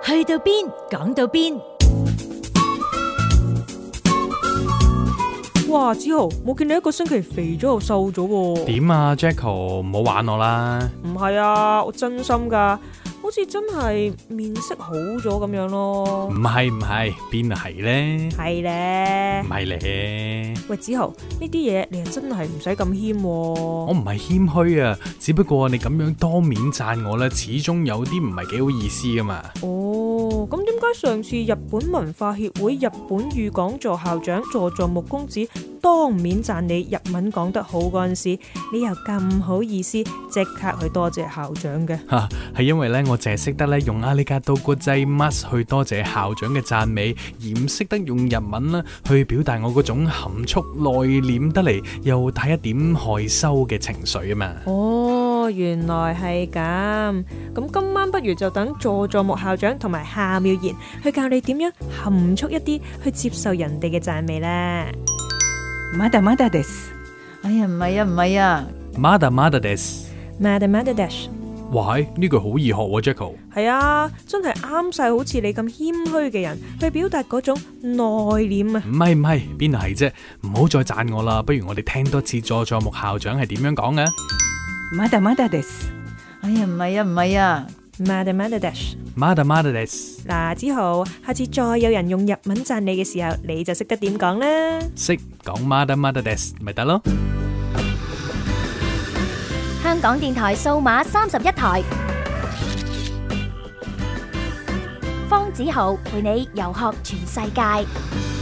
去到邊講到邊。 哇，子豪，冇見你一個星期肥咗又瘦咗喎。 點啊 Jacko，唔好玩我啦。 唔係啊，我真心噶，好似真係面色好咗咁樣咯。 唔係，邊係咧？ 係咧。 唔係咧。 喂，子豪，呢啲嘢你又真係唔使咁謙喎。 我唔係謙虛啊，只不過你咁樣當面讚我咧，始終有啲唔係幾好意思噶嘛。 哦，咁點解上次日本文化協會日本語講座校長佐佐木公子當面讚你日文講得好嗰陣時，你又咁好意思即刻去多謝校長嘅？ 係因為咧，我淨係識得咧用阿里嘎多ございます去多謝校長嘅讚美，而唔識得用日文啦去表達我嗰種含蓄內斂得嚟又帶一點害羞嘅情緒啊嘛。 哦，原來係咁。咁今晚不如就等佐佐木校長同埋夏妙賢去教你點樣含蓄一啲去接受人哋嘅讚美啦。 まだまだです。哎呀，唔係啊。 まだまだです。 まだまだです。 哇，呢句好易學喎 Jacko。 係啊，真係啱晒好似你咁謙虛嘅人去表達嗰種內斂啊。 唔係，邊係啫？唔好再讚我啦，不如我哋聽多次佐佐木校長係點樣講嘅。 まだまだです。哎呀，唔係啊。 まだまだです。 まだまだです。 嗱，之後下次再有人用日文讚你嘅時候，你就識得點講啦。 識講まだまだです咪得咯。 香港電台數碼31台，方子豪陪你遊學全世界。